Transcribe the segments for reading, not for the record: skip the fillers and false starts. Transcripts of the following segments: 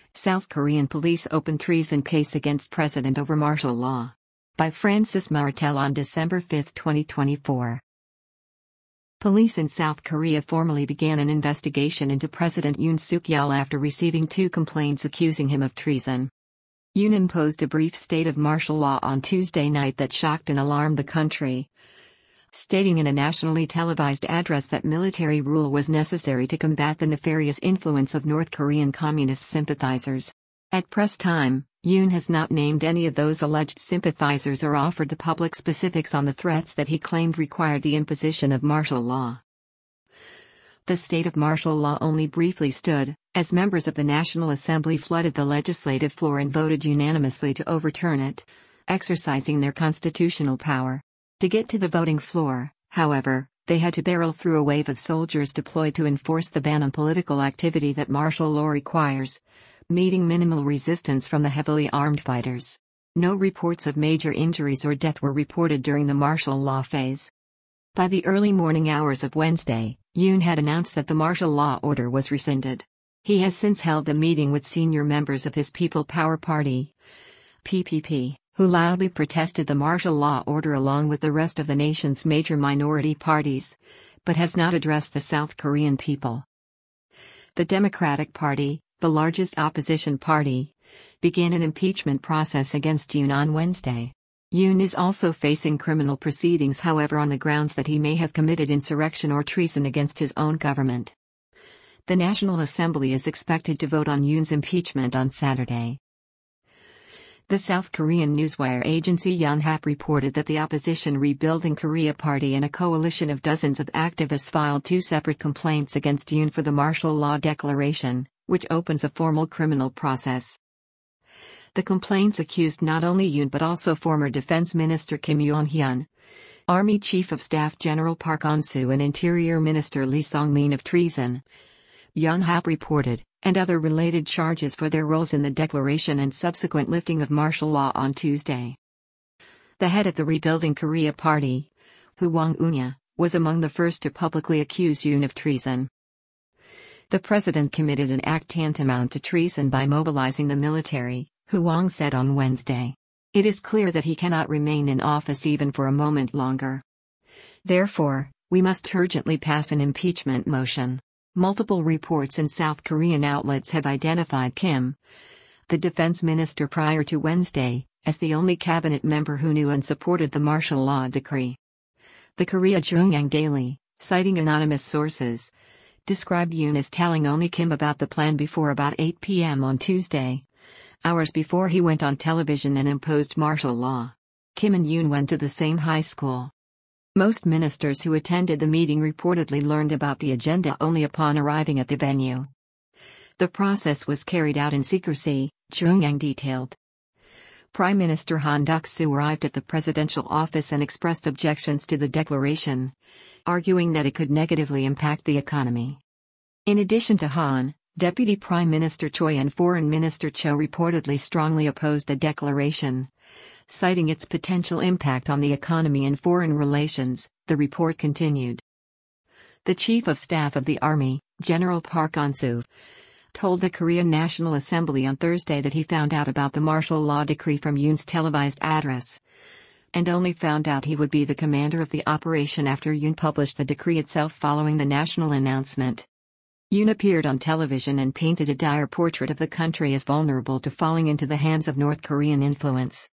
South Korean police open treason case against president over martial law. By Francis Martel on December 5, 2024. Police in South Korea formally began an investigation into President Yoon Suk-yeol after receiving 2 complaints accusing him of treason. Yoon imposed a brief state of martial law on Tuesday night that shocked and alarmed the country, stating in a nationally televised address that military rule was necessary to combat the nefarious influence of North Korean communist sympathizers. At press time, Yoon has not named any of those alleged sympathizers or offered the public specifics on the threats that he claimed required the imposition of martial law. The state of martial law only briefly stood, as members of the National Assembly flooded the legislative floor and voted unanimously to overturn it, exercising their constitutional power. To get to the voting floor, however, they had to barrel through a wave of soldiers deployed to enforce the ban on political activity that martial law requires, meeting minimal resistance from the heavily armed fighters. No reports of major injuries or death were reported during the martial law phase. By the early morning hours of Wednesday, Yoon had announced that the martial law order was rescinded. He has since held a meeting with senior members of his People Power Party, PPP, who loudly protested the martial law order along with the rest of the nation's major minority parties, but has not addressed the South Korean people. The Democratic Party, the largest opposition party, began an impeachment process against Yoon on Wednesday. Yoon is also facing criminal proceedings, however, on the grounds that he may have committed insurrection or treason against his own government. The National Assembly is expected to vote on Yoon's impeachment on Saturday. The South Korean newswire agency Yonhap reported that the opposition Rebuilding Korea Party and a coalition of dozens of activists filed 2 separate complaints against Yoon for the martial law declaration, which opens a formal criminal process. The complaints accused not only Yoon but also former Defense Minister Kim Yong-hyun, Army Chief of Staff General Park On-soo and Interior Minister Lee Song-min of treason, Yonhap reported, and other related charges for their roles in the declaration and subsequent lifting of martial law on Tuesday. The head of the Rebuilding Korea Party, Hoo Wang-unya, was among the first to publicly accuse Yoon of treason. The president committed an act tantamount to treason by mobilizing the military, Hoo Wang said on Wednesday. It is clear that he cannot remain in office even for a moment longer. Therefore, we must urgently pass an impeachment motion. Multiple reports in South Korean outlets have identified Kim, the defense minister prior to Wednesday, as the only cabinet member who knew and supported the martial law decree. The Korea Jungang Daily, citing anonymous sources, described Yoon as telling only Kim about the plan before about 8 p.m. on Tuesday, hours before he went on television and imposed martial law. Kim and Yoon went to the same high school. Most ministers who attended the meeting reportedly learned about the agenda only upon arriving at the venue. The process was carried out in secrecy, Jungang detailed. Prime Minister Han Duck-soo arrived at the presidential office and expressed objections to the declaration, arguing that it could negatively impact the economy. In addition to Han, Deputy Prime Minister Choi and Foreign Minister Cho reportedly strongly opposed the declaration, citing its potential impact on the economy and foreign relations, the report continued. The Chief of Staff of the Army, General Park On-soo, told the Korean National Assembly on Thursday that he found out about the martial law decree from Yoon's televised address, and only found out he would be the commander of the operation after Yoon published the decree itself following the national announcement. Yoon appeared on television and painted a dire portrait of the country as vulnerable to falling into the hands of North Korean influence.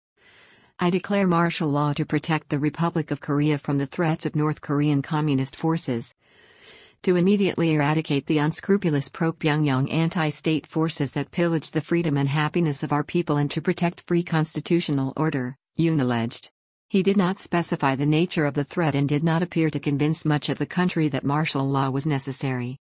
I declare martial law to protect the Republic of Korea from the threats of North Korean communist forces, to immediately eradicate the unscrupulous pro-Pyongyang anti-state forces that pillage the freedom and happiness of our people, and to protect free constitutional order, Yoon alleged. He did not specify the nature of the threat and did not appear to convince much of the country that martial law was necessary.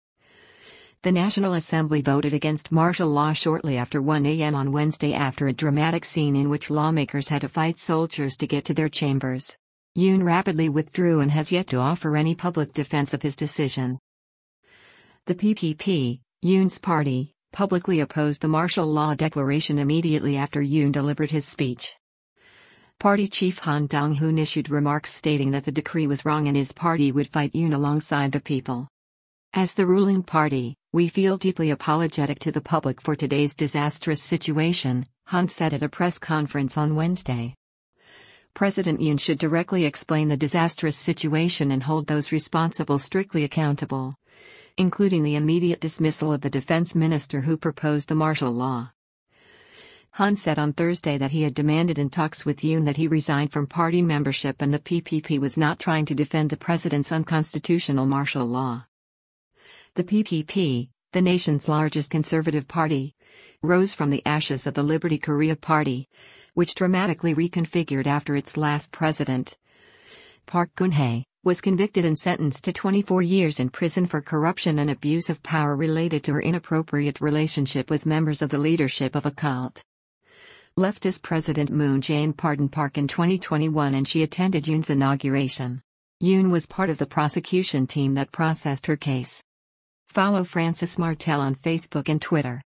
The National Assembly voted against martial law shortly after 1 a.m. on Wednesday after a dramatic scene in which lawmakers had to fight soldiers to get to their chambers. Yoon rapidly withdrew and has yet to offer any public defense of his decision. The PPP, Yoon's party, publicly opposed the martial law declaration immediately after Yoon delivered his speech. Party chief Han Dong-hoon issued remarks stating that the decree was wrong and his party would fight Yoon alongside the people. As the ruling party, "We feel deeply apologetic to the public for today's disastrous situation," Hun said at a press conference on Wednesday. President Yoon should directly explain the disastrous situation and hold those responsible strictly accountable, including the immediate dismissal of the defense minister who proposed the martial law. Hun said on Thursday that he had demanded in talks with Yoon that he resign from party membership and the PPP was not trying to defend the president's unconstitutional martial law. The PPP, the nation's largest conservative party, rose from the ashes of the Liberty Korea Party, which dramatically reconfigured after its last president, Park Geun-hye, was convicted and sentenced to 24 years in prison for corruption and abuse of power related to her inappropriate relationship with members of the leadership of a cult. Leftist President Moon Jae-in pardoned Park in 2021 and she attended Yoon's inauguration. Yoon was part of the prosecution team that processed her case. Follow Francis Martel on Facebook and Twitter.